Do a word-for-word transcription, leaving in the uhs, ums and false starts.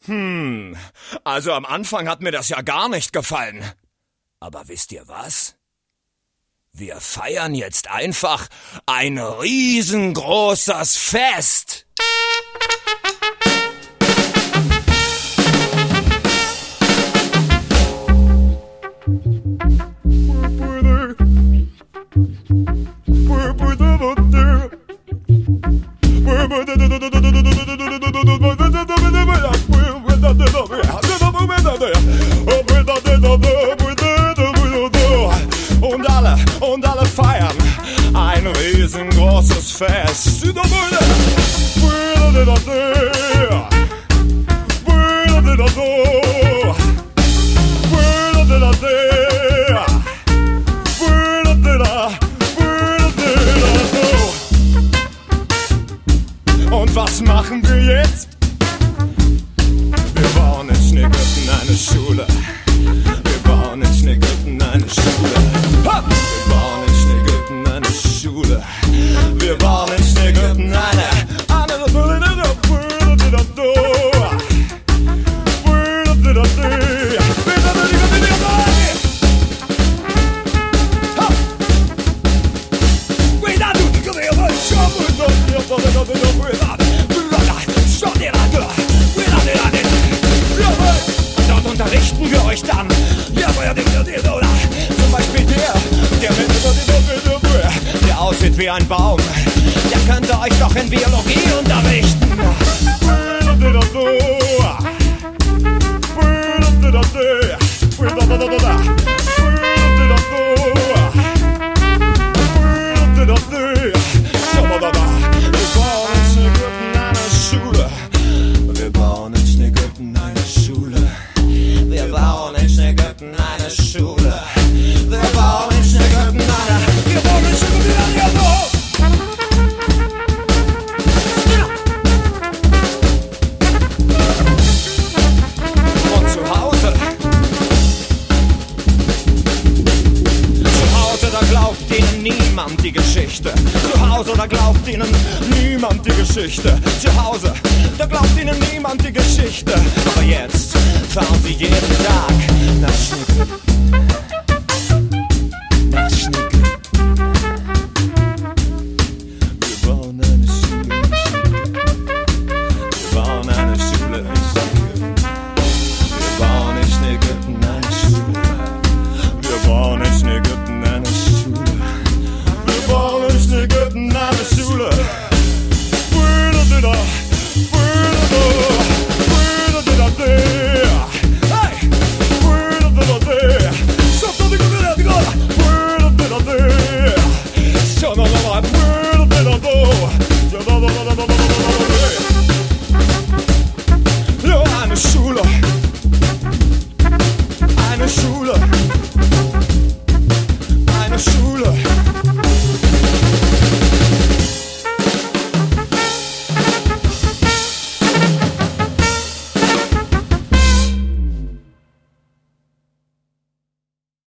Hm, also am Anfang hat mir das ja gar nicht gefallen. Aber wisst ihr was? Wir feiern jetzt einfach ein riesengroßes Fest. Und alle, und alle feiern ein riesengroßes Fest. Und was machen wir jetzt? Wir bauen in Schneegürten eine Schule. Wir bauen in Schneegürten eine Schule. Ha! Wir bauen in Schneegürten eine Schule. Wir bauen in Schneegürten eine. Dort unterrichten wir euch dann. Zum Beispiel der, der mit, der aussieht wie ein Baum. Der könnte euch doch in Biologie unterrichten. Wir bauen in Schneegürten eine Schule. Wir bauen in Schneegürten eine Schule. Wir bauen in Schneegürten eine. Wir bauen in Schneegürten eine. Und zu Hause, zu Hause, da glaubt ihnen niemand die Geschichte. Zu Hause, da glaubt ihnen niemand die Geschichte. Zu Hause